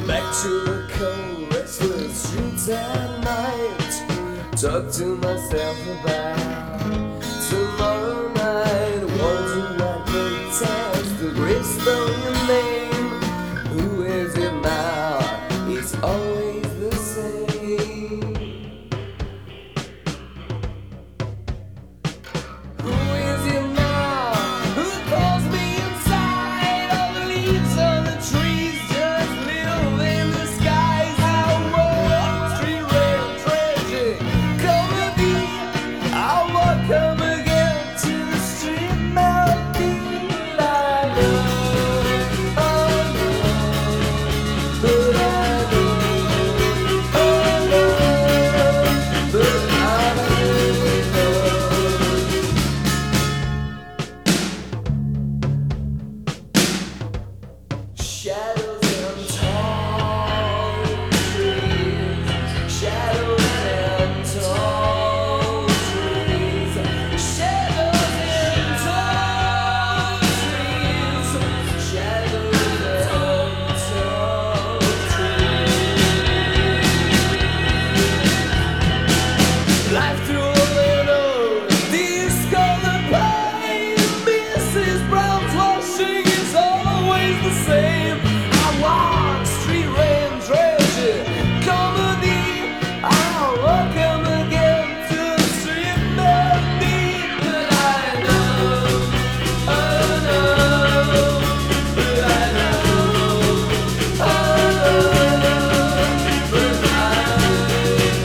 Back to the cold, restless streets at night. Talk to myself about tomorrow night. Wondering what the test, the gravestone your name. Who is it now? It's always the same. Who is it now? Who calls me inside? All the leaves on the trees just live in the skies. How much street rail tragic comedy. I'll walk home again to the street melody that I know. Oh no, but I know. Oh no, but I know. Shadows and tall trees, shadows and tall trees, shadows and tall trees, shadows and tall trees. Life through a little discolored pine. Mrs. Brown's washing is always the same. I want street rain tragic comedy. I'll welcome again to the street melody. But I know, oh no, but I know, oh no, but I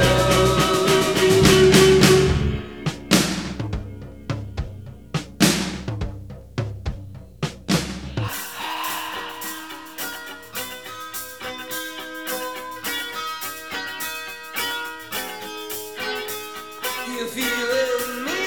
know. You feeling me?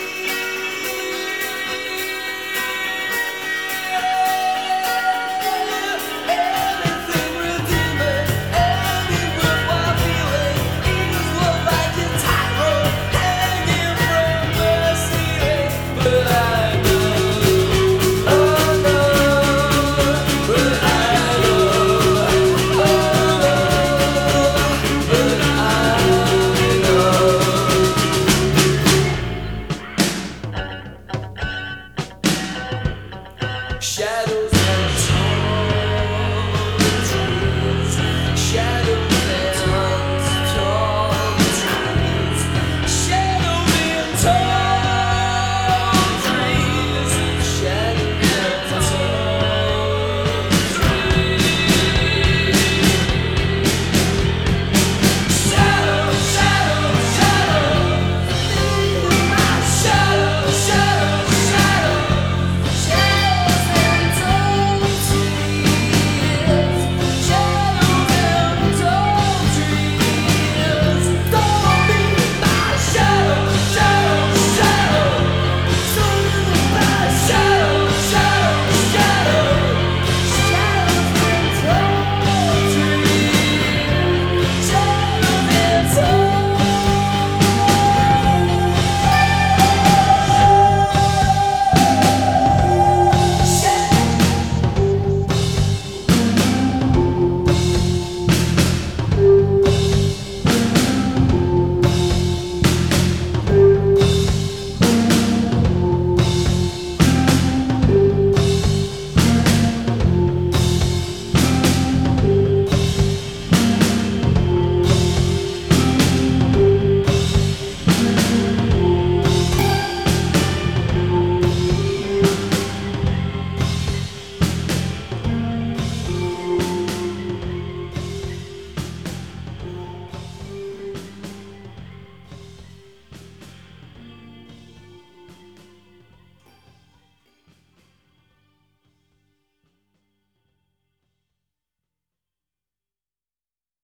Anything redeeming, any worthwhile feeling is what like a tightrope hanging from the ceiling. But I know, oh no, but I know, oh no, but I know. Shadows